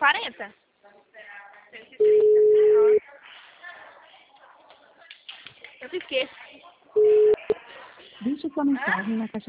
140? Eu esqueço. Deixe sua mensagem na caixa